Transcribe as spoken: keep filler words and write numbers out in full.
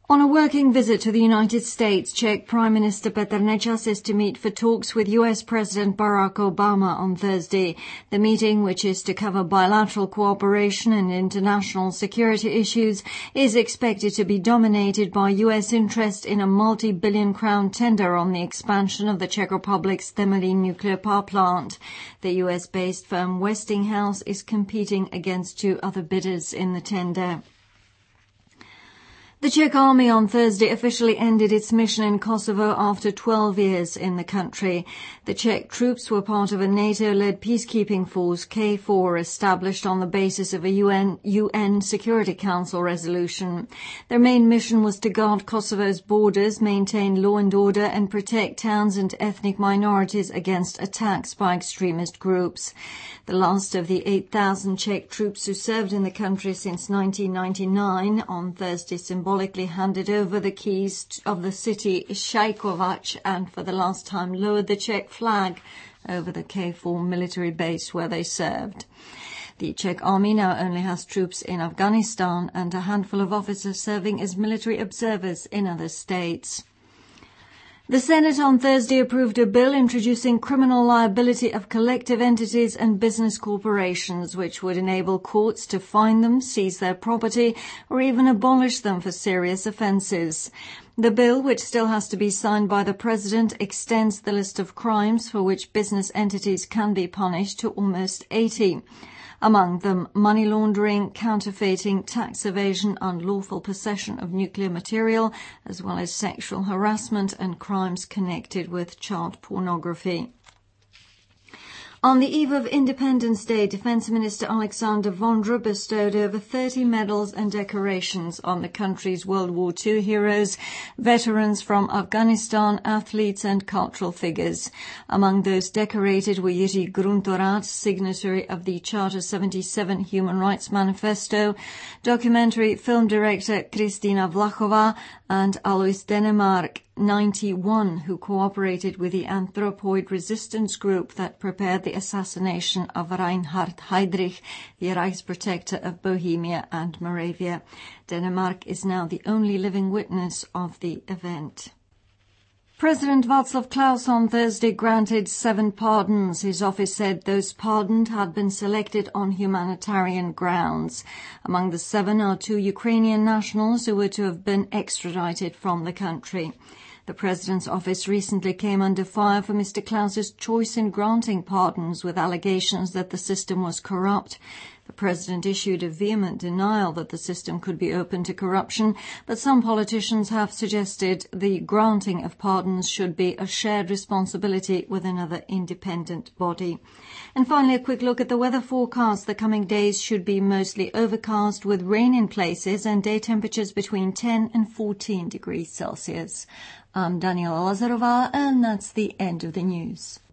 On a working visit to the United States, Czech Prime Minister Petr Nečas is to meet for talks with U S President Barack Obama on Thursday. The meeting, which is to cover bilateral cooperation and international security issues, is expected to be dominated by U S interest in a multi-billion crown tender on the expansion of the Czech Republic's Temelín nuclear power plant. The U S-based firm Westinghouse is competing against two other bidders in the tender. The Czech army on Thursday officially ended its mission in Kosovo after twelve years in the country. The Czech troops were part of a NATO-led peacekeeping force, K four, established on the basis of a U N, U N Security Council resolution. Their main mission was to guard Kosovo's borders, maintain law and order, and protect towns and ethnic minorities against attacks by extremist groups. The last of the eight thousand Czech troops who served in the country since nineteen ninety-nine on Thursday symbolically handed over the keys of the city Šajkovac and for the last time lowered the Czech flag over the K four military base where they served. The Czech army now only has troops in Afghanistan and a handful of officers serving as military observers in other states. The Senate on Thursday approved a bill introducing criminal liability of collective entities and business corporations, which would enable courts to fine them, seize their property, or even abolish them for serious offences. The bill, which still has to be signed by the President, extends the list of crimes for which business entities can be punished to almost eighty. Among them, money laundering, counterfeiting, tax evasion, unlawful possession of nuclear material, as well as sexual harassment and crimes connected with child pornography. On the eve of Independence Day, Defence Minister Alexander Vondra bestowed over thirty medals and decorations on the country's World War Two heroes, veterans from Afghanistan, athletes and cultural figures. Among those decorated were Jiří Gruntorad, signatory of the Charter seventy-seven Human Rights Manifesto, documentary film director Kristina Vlachová and Alois Denemark, ninety-one, who cooperated with the Anthropoid resistance group that prepared the assassination of Reinhard Heydrich, the Reichsprotector of Bohemia and Moravia. Denmark is now the only living witness of the event. President Václav Klaus on Thursday granted seven pardons. His office said those pardoned had been selected on humanitarian grounds. Among the seven are two Ukrainian nationals who were to have been extradited from the country. The President's office recently came under fire for Mister Klaus's choice in granting pardons, with allegations that the system was corrupt. The President issued a vehement denial that the system could be open to corruption, but some politicians have suggested the granting of pardons should be a shared responsibility with another independent body. And finally, a quick look at the weather forecast. The coming days should be mostly overcast with rain in places and day temperatures between ten and fourteen degrees Celsius. I'm Daniela Lazarová, and that's the end of the news.